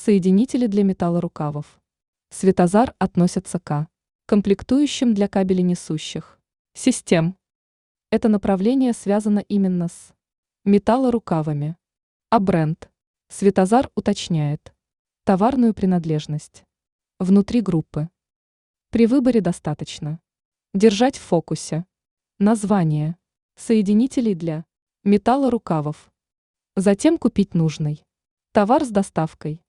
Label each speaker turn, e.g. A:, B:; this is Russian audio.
A: Соединители для металлорукавов. Светозар относятся к комплектующим для кабеленесущих систем. Это направление связано именно с металлорукавами. А бренд Светозар уточняет товарную принадлежность внутри группы. При выборе достаточно держать в фокусе название соединителей для металлорукавов. Затем купить нужный товар с доставкой.